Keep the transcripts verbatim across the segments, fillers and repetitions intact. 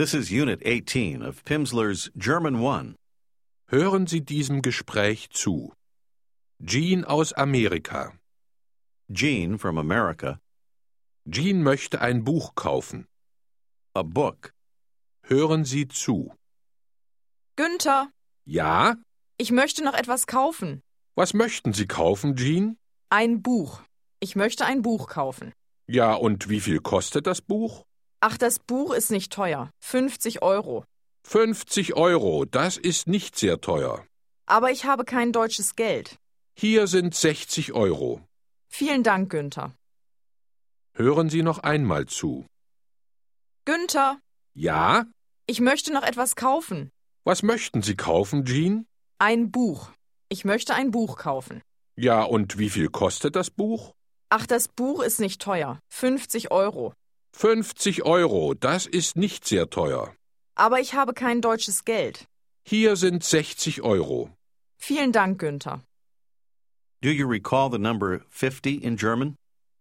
This is Unit eighteen of Pimsleur's German one. Hören Sie diesem Gespräch zu. Jean aus Amerika. Jean from America. Jean möchte ein Buch kaufen. A book. Hören Sie zu. Günther, Ja? ich möchte noch etwas kaufen. Was möchten Sie kaufen, Jean? Ein Buch. Ich möchte ein Buch kaufen. Ja, und wie viel kostet das Buch? Ach, das Buch ist nicht teuer. fünfzig Euro. fünfzig Euro, das ist nicht sehr teuer. Aber ich habe kein deutsches Geld. Hier sind sechzig Euro. Vielen Dank, Günther. Hören Sie noch einmal zu. Günther, Ja? ich möchte noch etwas kaufen. Was möchten Sie kaufen, Jean? Ein Buch. Ich möchte ein Buch kaufen. Ja, und wie viel kostet das Buch? Ach, das Buch ist nicht teuer. fünfzig Euro. fünfzig Euro, das ist nicht sehr teuer. Aber ich habe kein deutsches Geld. Hier sind sechzig Euro. Vielen Dank, Günther. Do you recall the number fifty in German?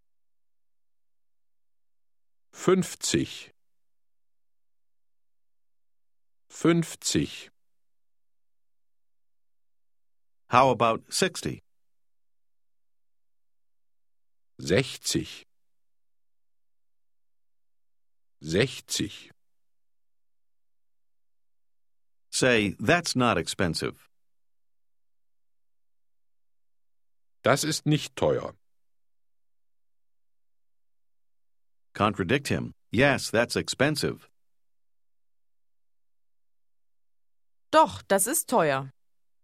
fünfzig. fünfzig. How about sixty? sechzig. sechzig. Say, that's not expensive. Das ist nicht teuer. Contradict him. Yes, that's expensive. Doch, das ist teuer.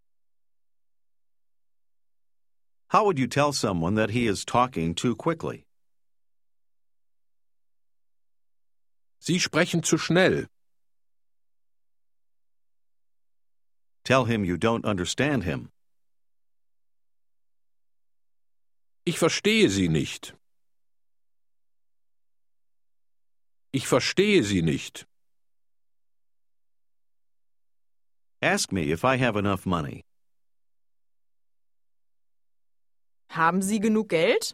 How would you tell someone that he is talking too quickly? Sie sprechen zu schnell. Tell him you don't understand him. Ich verstehe Sie nicht. Ich verstehe Sie nicht. Ask me if I have enough money. Haben Sie genug Geld?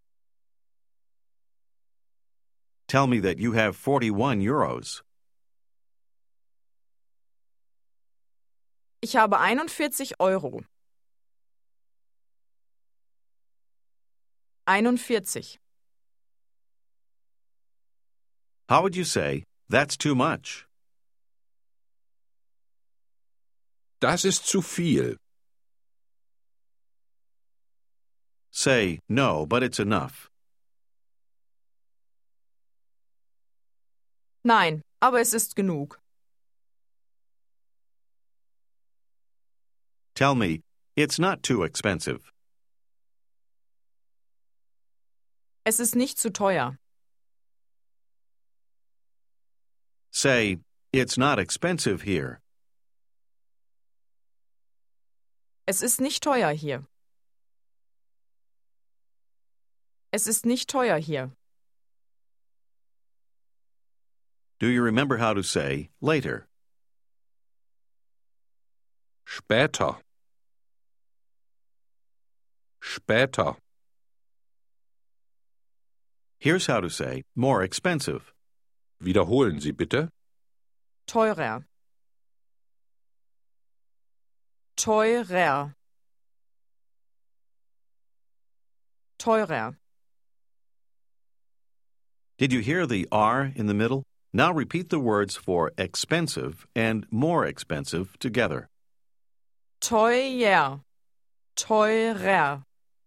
Tell me that you have forty-one euros. Ich habe einundvierzig Euro. einundvierzig. How would you say, that's too much? Das ist zu viel. Say, no, but it's enough. Nein, aber es ist genug. Tell me, it's not too expensive. Es ist nicht zu teuer. Say, it's not expensive here. Es ist nicht teuer hier. Es ist nicht teuer hier. Do you remember how to say later? Später. Später. Here's how to say more expensive. Wiederholen Sie bitte. Teurer. Teurer. Teurer. Did you hear the R in the middle? Now repeat the words for expensive and more expensive together. Teuer. Teurer.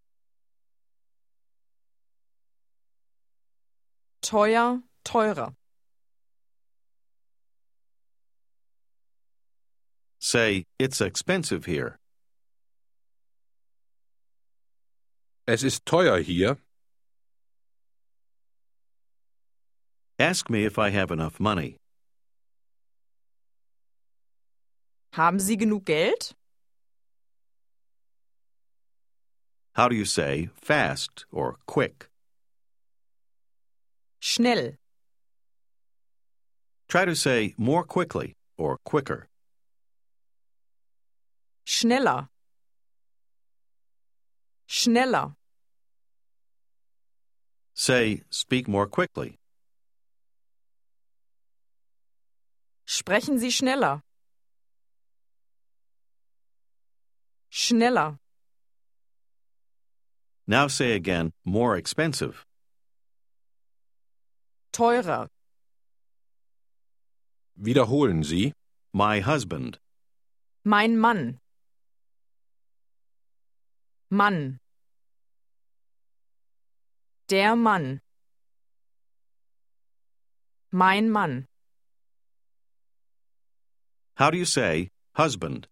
Teuer, teurer. Say, it's expensive here. Es ist teuer hier. Ask me if I have enough money. Haben Sie genug Geld? How do you say fast or quick? Schnell. Try to say more quickly or quicker. Schneller. Schneller. Say, speak more quickly. Sprechen Sie schneller. Schneller. Now say again, more expensive. Teurer. Wiederholen Sie. My husband. Mein Mann. Mann. Der Mann. Mein Mann. How do you say husband?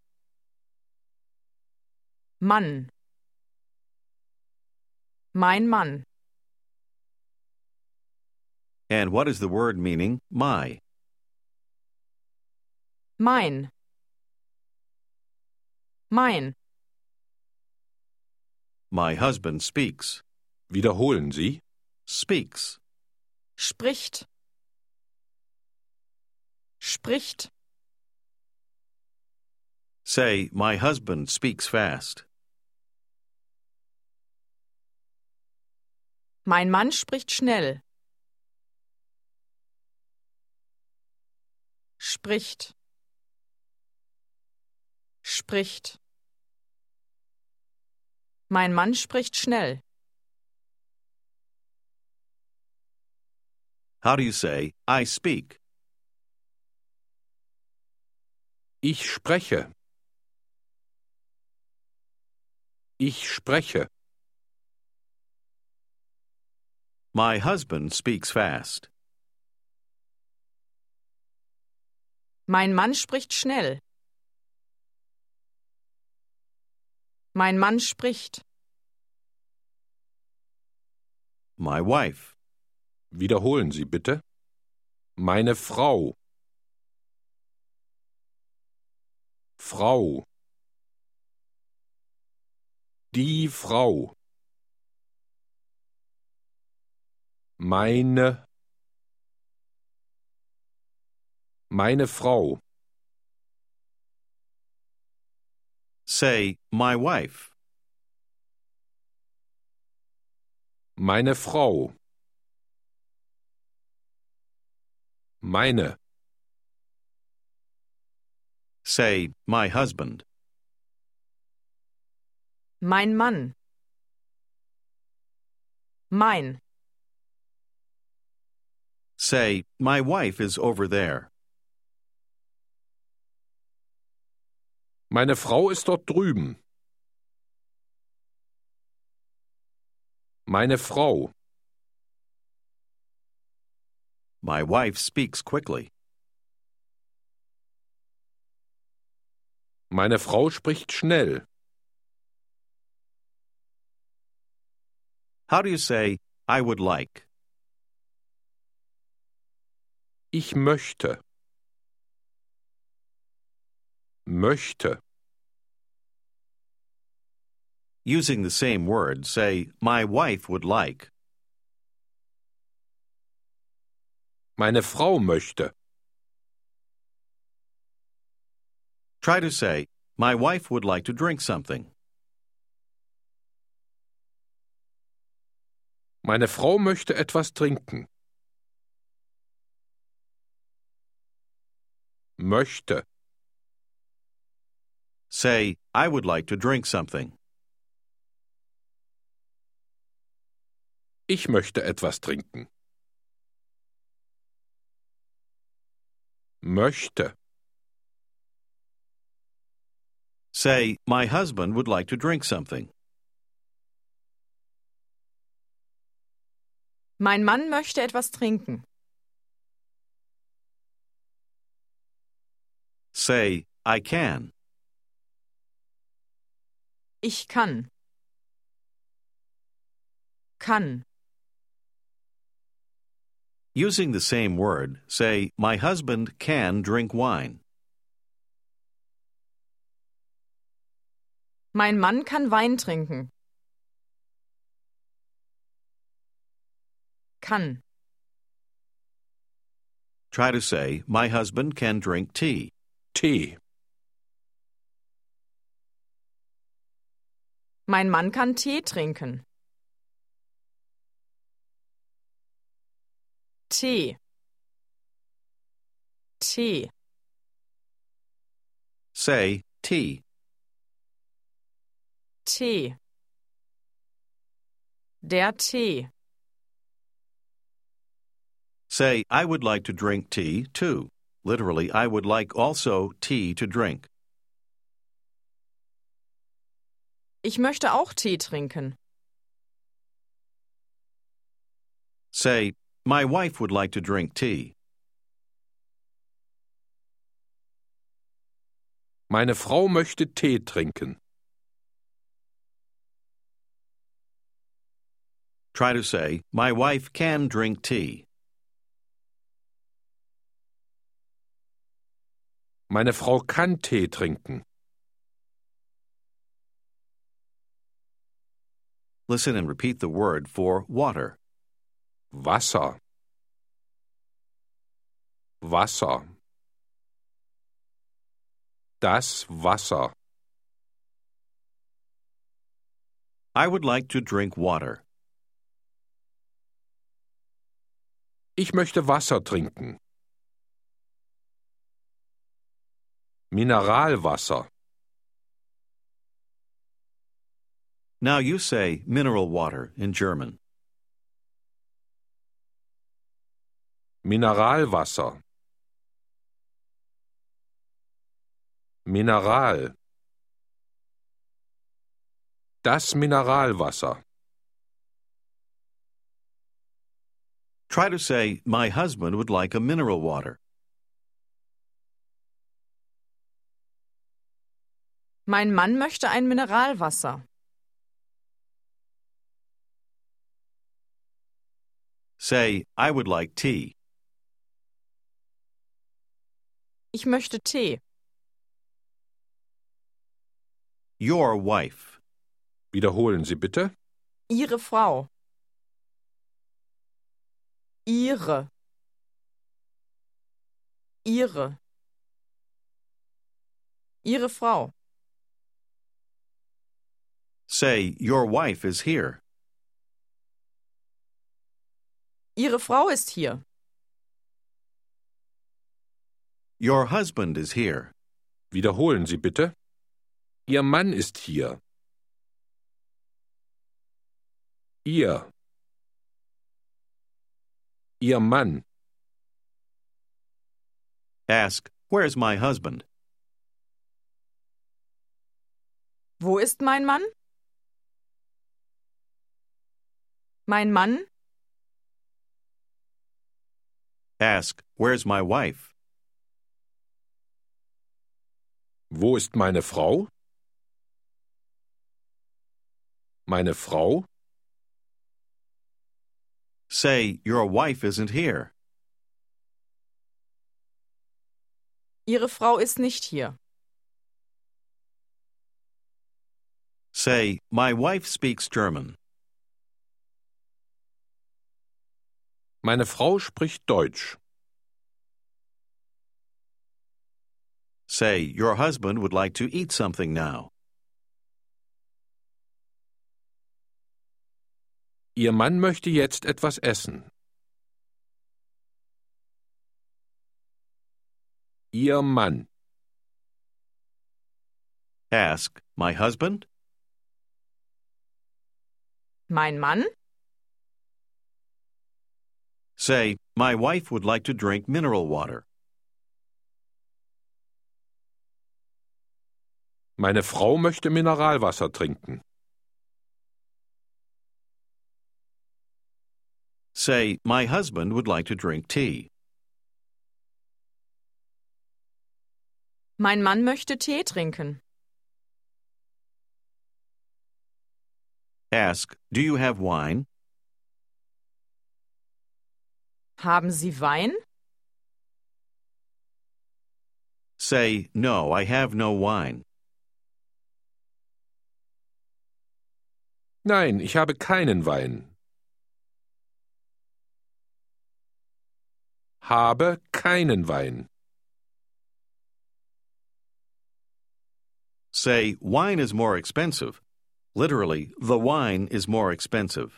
Mann. Mein Mann. And what is the word meaning my? Mein. Mein. My husband speaks. Wiederholen Sie. Speaks. Spricht. Spricht. Say, my husband speaks fast. Mein Mann spricht schnell. Spricht. Spricht. Mein Mann spricht schnell. How do you say, I speak? Ich spreche. Ich spreche. My husband speaks fast. Mein Mann spricht schnell. Mein Mann spricht. My wife. Wiederholen Sie bitte. Meine Frau. Frau. Die Frau. Meine. Meine Frau. Say, my wife. Meine Frau. Meine. Say, my husband. Mein Mann. Mein. Say, my wife is over there. Meine Frau ist dort drüben. Meine Frau. My wife speaks quickly. Meine Frau spricht schnell. How do you say, I would like? Ich möchte. Möchte. Using the same word, say, my wife would like. Meine Frau möchte. Try to say, my wife would like to drink something. Meine Frau möchte etwas trinken. Möchte. Say, I would like to drink something. Ich möchte etwas trinken. Möchte. Say, my husband would like to drink something. Mein Mann möchte etwas trinken. Say, I can. Ich kann. Kann. Using the same word, say, my husband can drink wine. Mein Mann kann Wein trinken. Kann. Try to say, my husband can drink tea. Tee. Mein Mann kann Tee trinken. Tee. Tee. Say tea. Tee. Der Tee. Say, I would like to drink tea, too. Literally, I would like also tea to drink. Ich möchte auch Tee trinken. Say, my wife would like to drink tea. Meine Frau möchte Tee trinken. Try to say, my wife can drink tea. Meine Frau kann Tee trinken. Listen and repeat the word for water. Wasser. Wasser. Das Wasser. I would like to drink water. Ich möchte Wasser trinken. Mineralwasser. Now you say mineral water in German. Mineralwasser. Mineral. Das Mineralwasser. Try to say, my husband would like a mineral water. Mein Mann möchte ein Mineralwasser. Say, I would like tea. Ich möchte Tee. Your wife. Wiederholen Sie bitte. Ihre Frau. Ihre. Ihre. Ihre Frau. Say, your wife is here. Ihre Frau ist hier. Your husband is here. Wiederholen Sie bitte. Ihr Mann ist hier. Ihr. Ihr Mann. Ask, where's my husband? Wo ist mein Mann? Mein Mann? Ask, where's my wife? Wo ist meine Frau? Meine Frau? Say, your wife isn't here. Ihre Frau ist nicht hier. Say, my wife speaks German. Meine Frau spricht Deutsch. Say, your husband would like to eat something now. Ihr Mann möchte jetzt etwas essen. Ihr Mann. Ask, my husband? Mein Mann? Say, my wife would like to drink mineral water. Meine Frau möchte Mineralwasser trinken. Say, my husband would like to drink tea. Mein Mann möchte Tee trinken. Ask, do you have wine? Haben Sie Wein? Say, no, I have no wine. Nein, ich habe keinen Wein. Habe keinen Wein. Say, wine is more expensive. Literally, the wine is more expensive.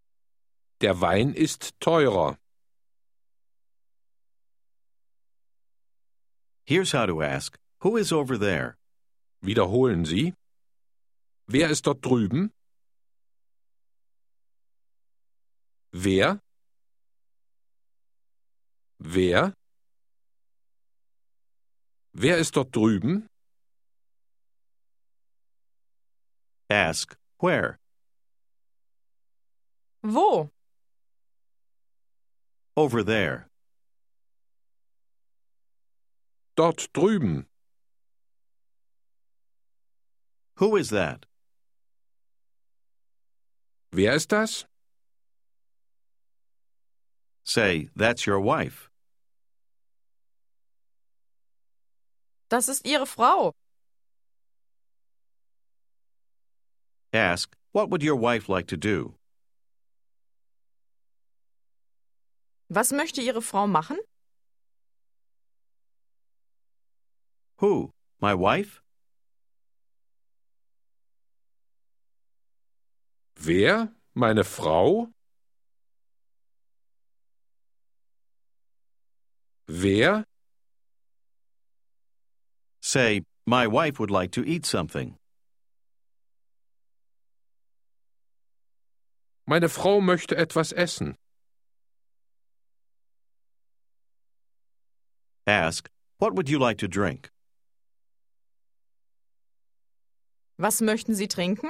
Der Wein ist teurer. Here's how to ask, who is over there? Wiederholen Sie. Wer ist dort drüben? Wer? Wer? Wer ist dort drüben? Ask, where? Wo? Over there. Dort drüben. Who is that? Wer ist das? Say, that's your wife. Das ist Ihre Frau. Ask, what would your wife like to do? Was möchte Ihre Frau machen? Who? My wife? Wer? Meine Frau? Wer? Say, my wife would like to eat something. Meine Frau möchte etwas essen. Ask, what would you like to drink? Was möchten Sie trinken?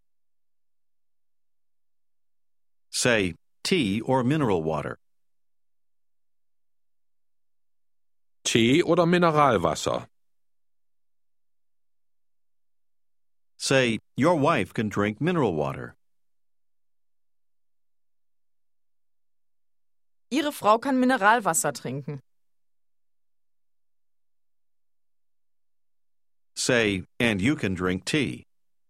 Say, tea or mineral water. Tee oder Mineralwasser? Say, your wife can drink mineral water. Ihre Frau kann Mineralwasser trinken. Say, and you can drink tea.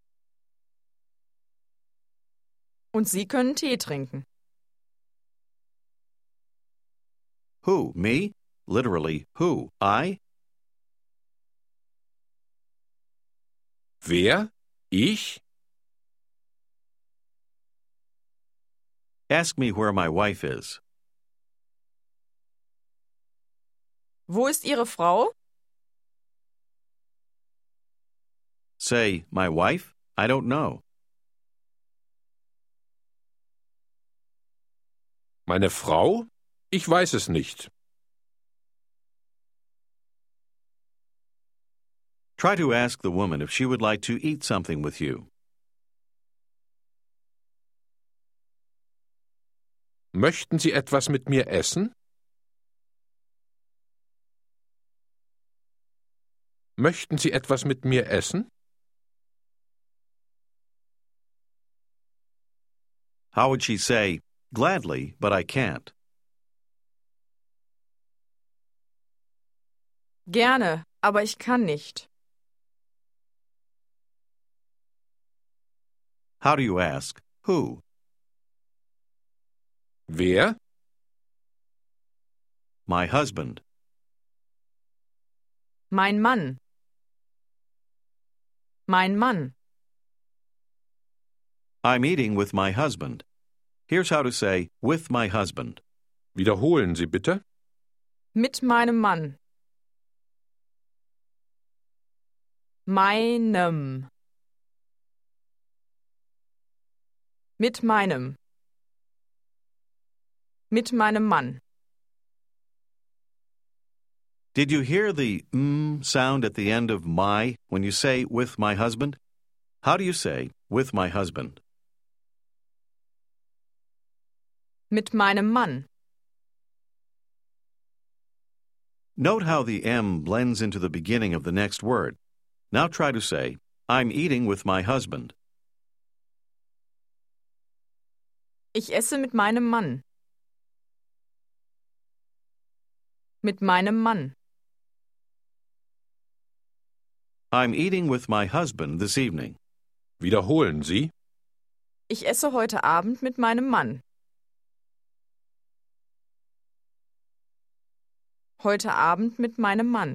Und Sie können Tee trinken. Who? Me? Literally, who? I? Wer? Ich? Ask me where my wife is. Wo ist Ihre Frau? Say, my wife? I don't know. Meine Frau? Ich weiß es nicht. Try to ask the woman if she would like to eat something with you. Möchten Sie etwas mit mir essen? Möchten Sie etwas mit mir essen? How would she say, gladly, but I can't? Gerne, aber ich kann nicht. How do you ask, who? Wer? My husband. Mein Mann. Mein Mann. I'm eating with my husband. Here's how to say, with my husband. Wiederholen Sie bitte. Mit meinem Mann. Meinem. Mit meinem. Mit meinem Mann. Did you hear the mm sound at the end of my when you say with my husband? How do you say with my husband? Mit meinem Mann. Note how the M blends into the beginning of the next word. Now try to say, I'm eating with my husband. Ich esse mit meinem Mann. Mit meinem Mann. I'm eating with my husband this evening. Wiederholen Sie. Ich esse heute Abend mit meinem Mann. Heute Abend mit meinem Mann.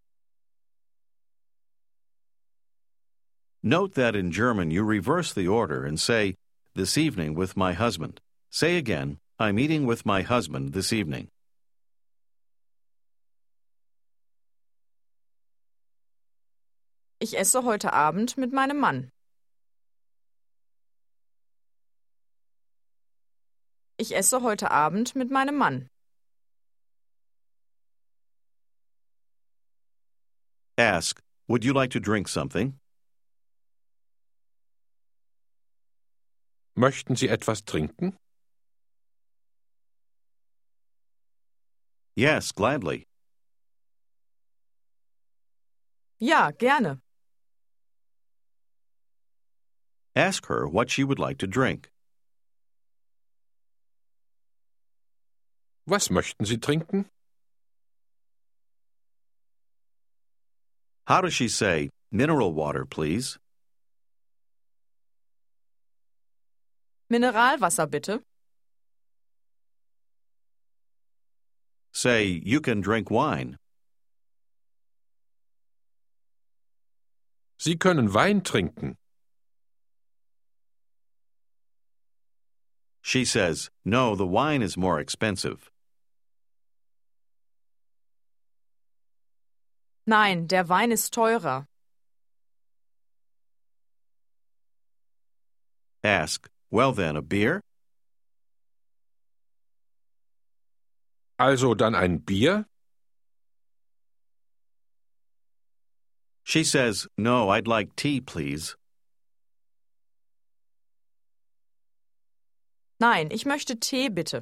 Note that in German you reverse the order and say, this evening with my husband. Say again, I'm eating with my husband this evening. Ich esse heute Abend mit meinem Mann. Ich esse heute Abend mit meinem Mann. Ask, would you like to drink something? Möchten Sie etwas trinken? Yes, gladly. Ja, gerne. Ask her what she would like to drink. Was möchten Sie trinken? How does she say, mineral water, please? Mineralwasser bitte. Say, you can drink wine. Sie können Wein trinken. She says, no, the wine is more expensive. Nein, der Wein ist teurer. Ask, well then, a beer? Also dann ein Bier? She says, no, I'd like tea, please. Nein, ich möchte Tee bitte.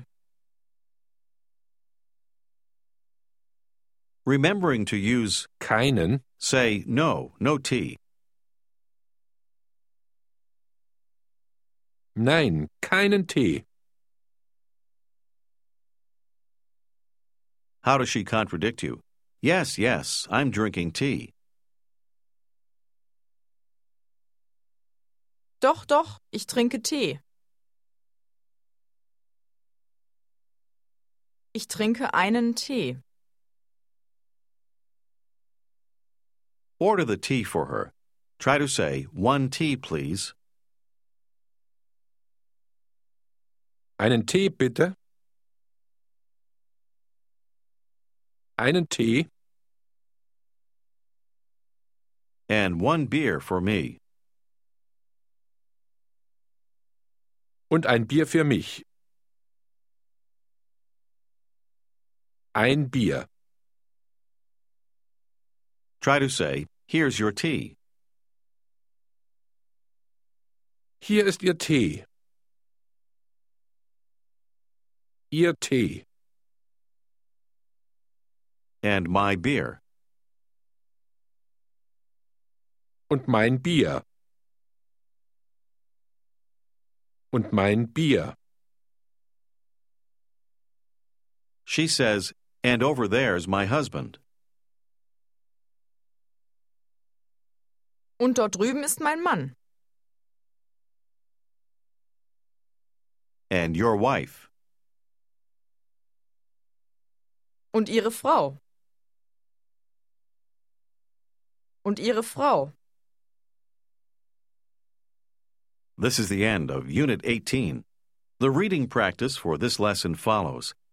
Remembering to use Keinen? say, no, no tea. Nein, keinen Tee. How does she contradict you? Yes, yes, I'm drinking tea. Doch, doch, ich trinke Tee. Ich trinke einen Tee. Order the tea for her. Try to say, one tea, please. Einen Tee bitte? Einen Tee? And one beer for me. Und ein Bier für mich. Ein Bier. Try to say, here's your tea. Hier ist Ihr Tee. Ihr Tee. And my beer. Und mein Bier. Und mein Bier. She says, and over there's my husband. Und dort drüben ist mein Mann. And your wife. Und ihre Frau. Und ihre Frau. This is the end of Unit eighteen. The reading practice for this lesson follows.